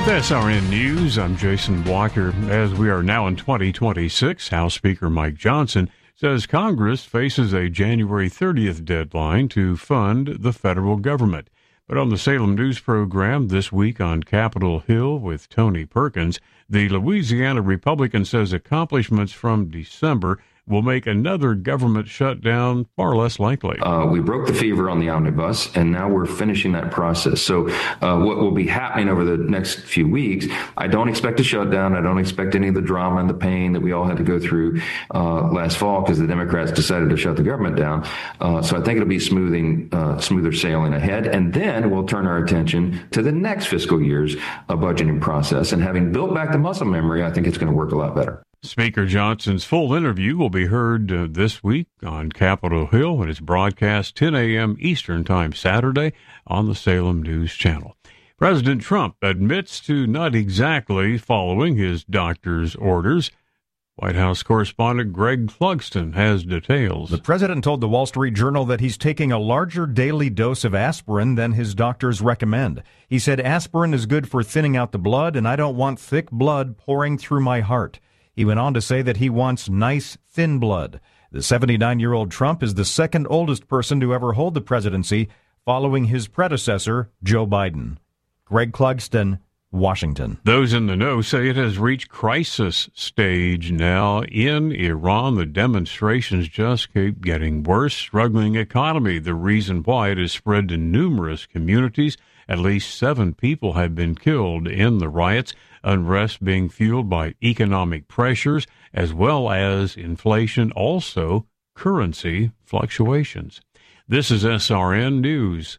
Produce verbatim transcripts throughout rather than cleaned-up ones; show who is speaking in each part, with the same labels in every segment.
Speaker 1: With S R N News, I'm Jason Walker. As we are now in twenty twenty-six, House Speaker Mike Johnson says Congress faces a January thirtieth deadline to fund the federal government. But on the Salem News program this week on Capitol Hill with Tony Perkins, the Louisiana Republican says accomplishments from December will make another government shutdown far less likely.
Speaker 2: Uh, we broke the fever on the omnibus, and now we're finishing that process. So uh, what will be happening over the next few weeks, I don't expect a shutdown. I don't expect any of the drama and the pain that we all had to go through uh, last fall because the Democrats decided to shut the government down. Uh, so I think it'll be smoothing, uh, smoother sailing ahead. And then we'll turn our attention to the next fiscal year's uh, budgeting process. And having built back the muscle memory, I think it's going to work a lot better.
Speaker 1: Speaker Johnson's full interview will be heard uh, this week on Capitol Hill, and it's broadcast ten a.m. Eastern Time Saturday on the Salem News Channel. President Trump admits to not exactly following his doctor's orders. White House correspondent Greg Clugston has details.
Speaker 3: The president told the Wall Street Journal that he's taking a larger daily dose of aspirin than his doctors recommend. He said aspirin is good for thinning out the blood, and I don't want thick blood pouring through my heart. He went on to say that he wants nice, thin blood. The seventy-nine-year-old Trump is the second oldest person to ever hold the presidency, following his predecessor, Joe Biden. Greg Clugston, Washington.
Speaker 1: Those in the know say it has reached crisis stage now in Iran. The demonstrations just keep getting worse. Struggling economy, the reason why it has spread to numerous communities. At least seven people have been killed in the riots. Unrest being fueled by economic pressures as well as inflation, also currency fluctuations. This is S R N News.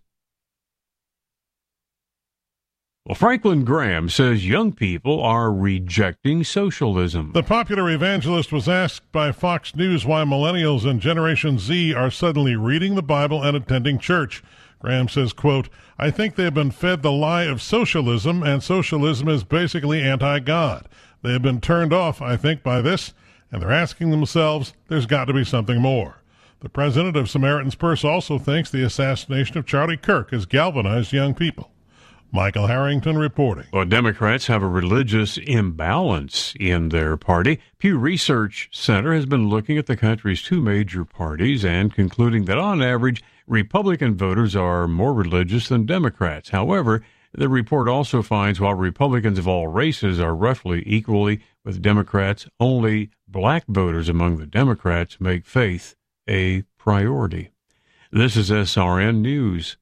Speaker 1: Well, Franklin Graham says young people are rejecting socialism.
Speaker 4: The popular evangelist was asked by Fox News why millennials and Generation Z are suddenly reading the Bible and attending church. Graham says, quote, I think they've been fed the lie of socialism, and socialism is basically anti-God. They have been turned off, I think, by this, and they're asking themselves, there's got to be something more. The president of Samaritan's Purse also thinks the assassination of Charlie Kirk has galvanized young people. Michael Harrington reporting.
Speaker 1: Well, Democrats have a religious imbalance in their party. Pew Research Center has been looking at the country's two major parties and concluding that on average, Republican voters are more religious than Democrats. However, the report also finds while Republicans of all races are roughly equally with Democrats, only black voters among the Democrats make faith a priority. This is S R N News.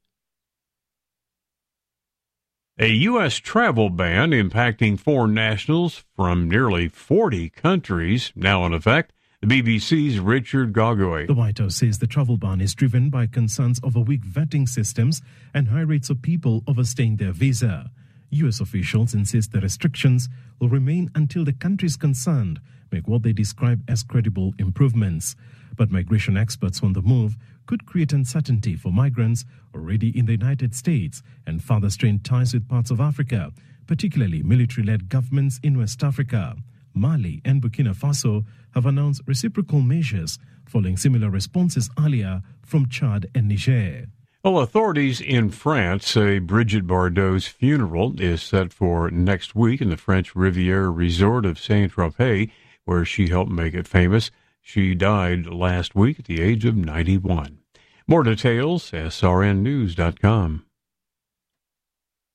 Speaker 1: A U S travel ban impacting foreign nationals from nearly forty countries now in effect. The B B C's Richard Gogoi.
Speaker 5: The White House says the travel ban is driven by concerns over weak vetting systems and high rates of people overstaying their visa. U S officials insist the restrictions will remain until the countries concerned make what they describe as credible improvements. But migration experts on the move could create uncertainty for migrants already in the United States and further strain ties with parts of Africa, particularly military-led governments in West Africa. Mali and Burkina Faso have announced reciprocal measures following similar responses earlier from Chad and Niger.
Speaker 1: Well, authorities in France say Brigitte Bardot's funeral is set for next week in the French Riviera resort of Saint-Tropez, where she helped make it famous. She died last week at the age of ninety-one. More details, S R N news dot com.